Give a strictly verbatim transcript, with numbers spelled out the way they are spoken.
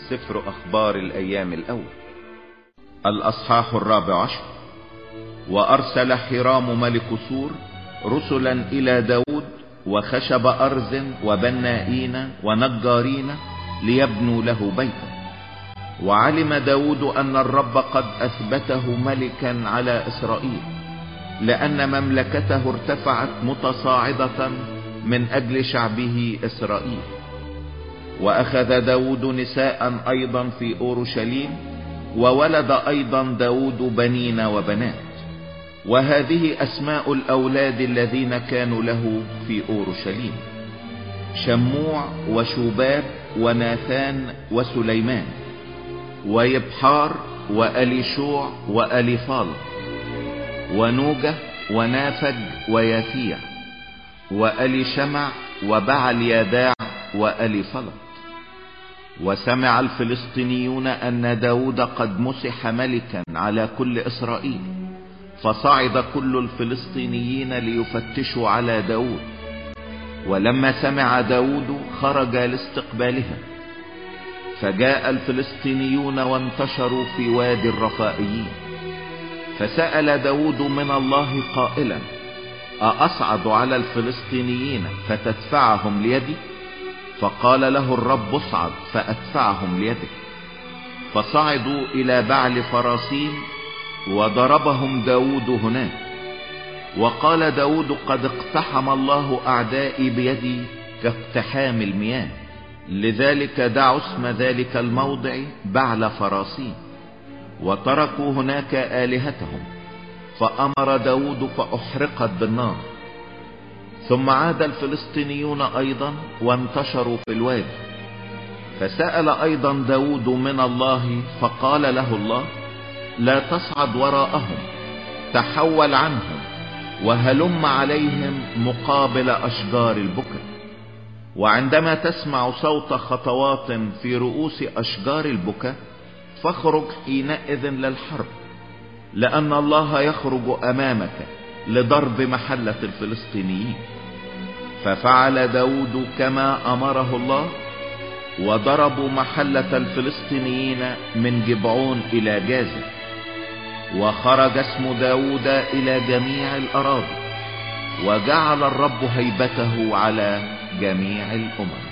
سفر اخبار الايام الاول الاصحاح الرابع عشر. وارسل حرام ملك سور رسلا الى داود وخشب ارز وبنائين ونجارين ليبنوا له بيتا. وعلم داود ان الرب قد اثبته ملكا على اسرائيل، لان مملكته ارتفعت متصاعدة من اجل شعبه اسرائيل. واخذ داود نساء ايضا في اورشليم، وولد ايضا داود بنين وبنات. وهذه اسماء الاولاد الذين كانوا له في اورشليم: شموع وشوباب وناثان وسليمان ويبحار وأليشوع وأليفال ونوجة ونافج ويافيع وأليشمع وبعل يداع وأليفلط. وسمع الفلسطينيون ان داود قد مسح ملكا على كل اسرائيل، فصعد كل الفلسطينيين ليفتشوا على داود. ولما سمع داود خرج لاستقبالهم، فجاء الفلسطينيون وانتشروا في وادي الرفائيين. فسأل داود من الله قائلا: أأصعد على الفلسطينيين فتدفعهم ليدي؟ فقال له الرب: اصعد فأدفعهم ليدك. فصعدوا الى بعل فراسيم وضربهم داود هناك. وقال داود: قد اقتحم الله اعدائي بيدي كاقتحام المياه، لذلك دعوا اسم ذلك الموضع بعل فراسيم، وتركوا هناك آلهتهم. فأمر داود فأحرقت بالنار. ثم عاد الفلسطينيون ايضا وانتشروا في الوادي. فسأل ايضا داود من الله، فقال له الله: لا تصعد وراءهم، تحول عنهم وهلم عليهم مقابل اشجار البكا. وعندما تسمع صوت خطوات في رؤوس اشجار البكا فاخرج حينئذ للحرب، لان الله يخرج امامك لضرب محلة الفلسطينيين. ففعل داود كما امره الله، وضربوا محلة الفلسطينيين من جبعون الى جازر. وخرج اسم داود الى جميع الاراضي، وجعل الرب هيبته على جميع الامم.